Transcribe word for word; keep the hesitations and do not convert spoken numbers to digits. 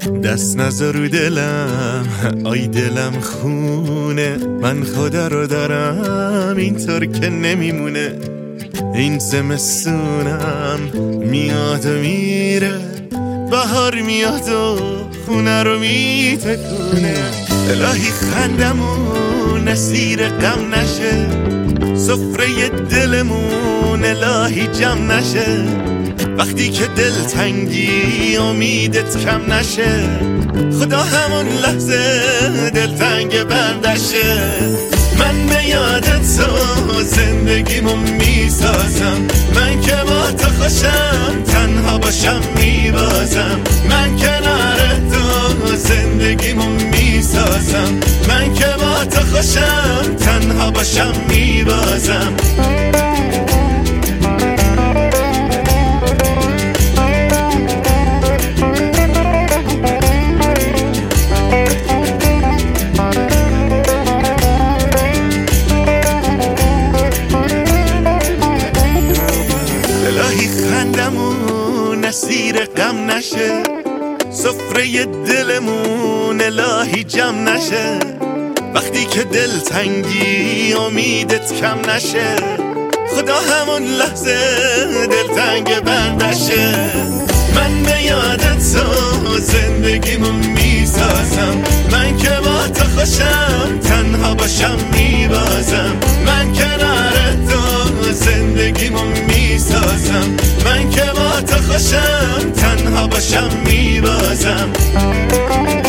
دست نذار رو دلم، آی دلم خونه، من خدا رو دارم اینطور که نمیمونه. این زمستونم میاد و میره، بهار میاد و خونه رو میتکونه. الهی خندمون اسیر غم نشه، سفره دلمون الهی جمع نشه. وقتی که دلتنگی امیدت کم نشه، خدا همون لحظه دلتنگ بندشه. من به یادت تو زندگیمو میسازم، من که با تو خوشم تنها باشم میبازم. من کنار تو زندگیمو میسازم، من که با تو خوشم تنها باشم میبازم. خندمون اسیر غم نشه، سفره دلمون الهی جمع نشه. وقتی که دلتنگی امیدت کم نشه، خدا همون لحظه دلتنگ بندشه. من به یادت تو زندگیمو میسازم، من که با تو خوشم تنها باشم میبازم. من کنار تو زندگیمو میسازم، من که با تو خوشم تنها باشم میبازم.